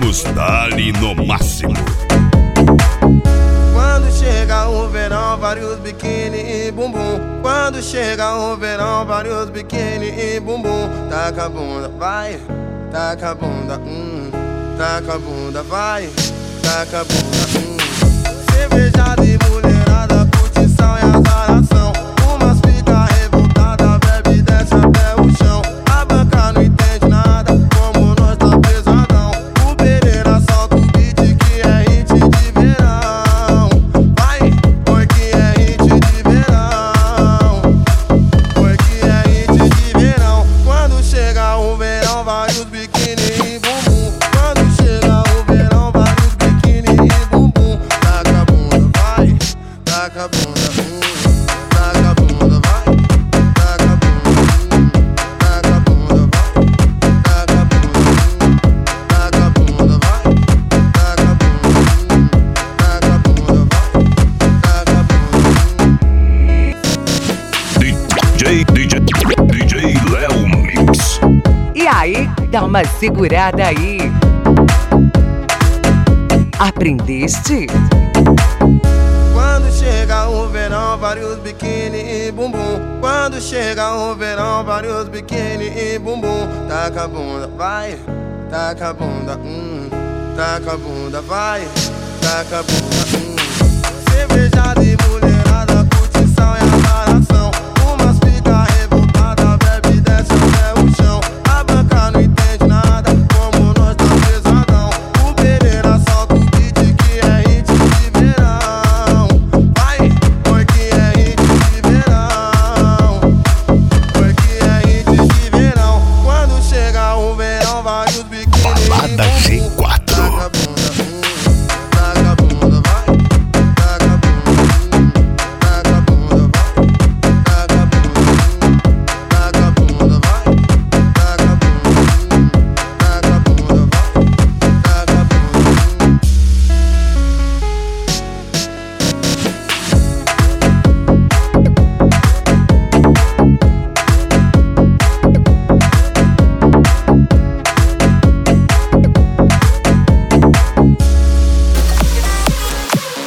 Manos dali no máximo. Quando chega o verão, vários biquíni e bumbum. Quando chega o verão, vários biquíni e bumbum. Taca a bunda, vai, taca a bunda, taca a bunda, vai, taca a bunda, cervejada e mulherada, curtição e azaração. Umas fica revoltada, bebe e desce até o chão. A banca não entende nada, como nós tá pesadão. O Pereira solta um beat que é hit de verão. Vai, porque é hit de verão. Porque é hit de verão. Quando chega o verão, vários biquíni e bumbum. Quando chega o verão, vários biquíni e bumbum. Taca a bunda, vai, taca a bunda, taca a bunda, vai, taca a bunda, taca a bunda, vai, taca a bunda, taca a bunda, vai, taca a bunda, taca a bunda, taca a bunda. DJ Léo Mix. E aí, dá uma segurada aí. Aprendeste? Quando chega o verão, vários biquíni e bumbum. Quando chega o verão, vários biquíni e bumbum. Taca a bunda, vai, taca a bunda, taca a bunda, vai, taca a bunda, cervejada e